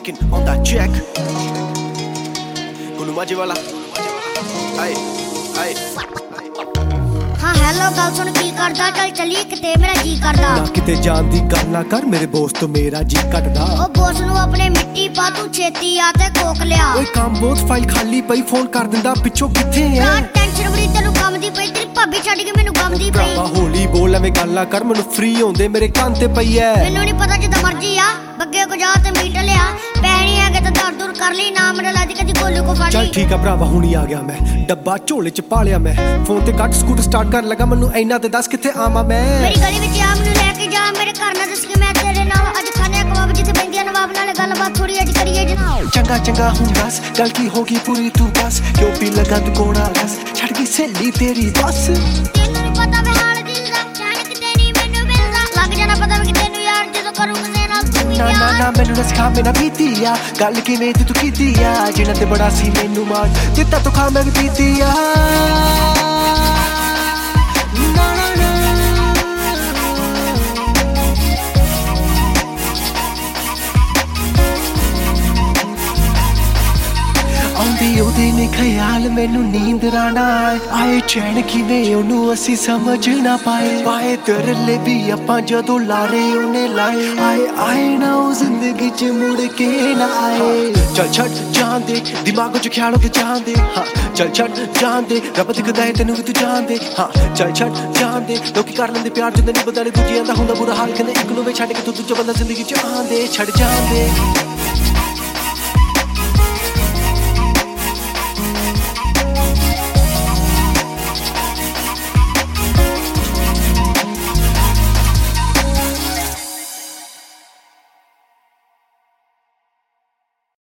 Stacking on that check. Gulu maji wala. Aye, aye. हाँ hello गल सुन की करदा चल चली किते मेरा जी करदा ना किते जान दी गल ना कर मेरे बोस तो मेरा जी कटदा ओ बोस नु अपने मिट्टी पा तू छेती आ ते कोक लिया ओए काम बहुत फाइल खाली पई फोन कर दिंदा पिछो किथे है ना टेंशन बड़ी तेनु काम दी पई तेरी भाभी छड्ड के मेनू गम दी पई होली बोल एवें गल ना कर मेनू फ्री होंदे मेरे कान ते पई है मेनू नहीं पता जिदा मर्जी आ बग्गे को जा ते मीट लिया पैणी है के ते दर दूर कर ली ना मेरे लादी कदी गोलू को फड़ चल ठीक है भरावा हुणी आ गया मैं डब्बा झोले च पा लिया मैं फोन ते कट स्कूटर स्टार्ट कर लगा मेनू इना ते दस किथे आवां मैं मेरी गली विच आ मेनू लेके जा मेरे घर ना दस के मैं तेरे नाल अज खाने कबाब जिथे बैंदियां नवाब नाल गलबात थोड़ी अज करिए जनाब चंगा चंगा हुन दस गल की होगी पूरी तू बस क्यों पी लगा तू कोड़ा रस छड़ गई सहेली तेरी बस तेनू नहीं पता वे हाल दिल दा जान किते नहीं मेनू मिलदा लग जाना पता वे तेनू यार जदों करूं किसे नाल तू ना ना ना मैनू ना सिखा मेरा बीती आ गल किवें तू कीती आ जिन्ना ते बड़ा सी मैनू मार जित्ता तू खा मैं पीती आ ਉਹਦੇ ਨੇ ਖਿਆਲ ਮੈਨੂੰ ਨੀਂਦ ਰਾਣਾ ਆਏ ਚੈਨ ਕਿਵੇਂ ਉਹਨੂੰ ਅਸੀਂ ਸਮਝ ਨਾ ਪਾਏ ਤਰਲੇ ਵੀ ਆਪਾਂ ਜਦੋਂ ਲਾਰੇ ਉਹਨੇ ਲਾਏ ਆਏ ਨਾ ਉਹ ਜ਼ਿੰਦਗੀ ਚ ਮੁੜ ਕੇ ਨਾ ਆਏ ਚੱਲ ਛੱਡ ਜਾਂਦੇ ਦਿਮਾਗ ਚ ਖਿਆਲ ਉਹਦੇ ਜਾਂਦੇ ਹਾਂ ਚੱਲ ਛੱਡ ਜਾਂਦੇ ਰੱਬ ਦਿਖਦਾ ਹੈ ਤੈਨੂੰ ਵੀ ਤੂੰ ਜਾਣਦੇ ਹਾਂ ਚੱਲ ਛੱਡ ਜਾਂਦੇ ਲੋਕੀ ਕਰ ਲੈਂਦੇ ਪਿਆਰ ਜਦੋਂ ਨਹੀਂ ਬਦਲੇ ਦੂਜਿਆਂ ਦਾ ਹੁੰਦਾ ਬੁਰਾ ਹਾਲ ਕਹਿੰਦੇ ਇੱਕ ਨੂੰ ਵੇ ਛੱਡ ਕੇ ਤੂੰ ਦੂਜਾ ਬੰਦਾ ਜ਼ਿੰਦਗੀ ਚ ਆਂਦੇ ਛੱਡ ਜਾਂਦੇ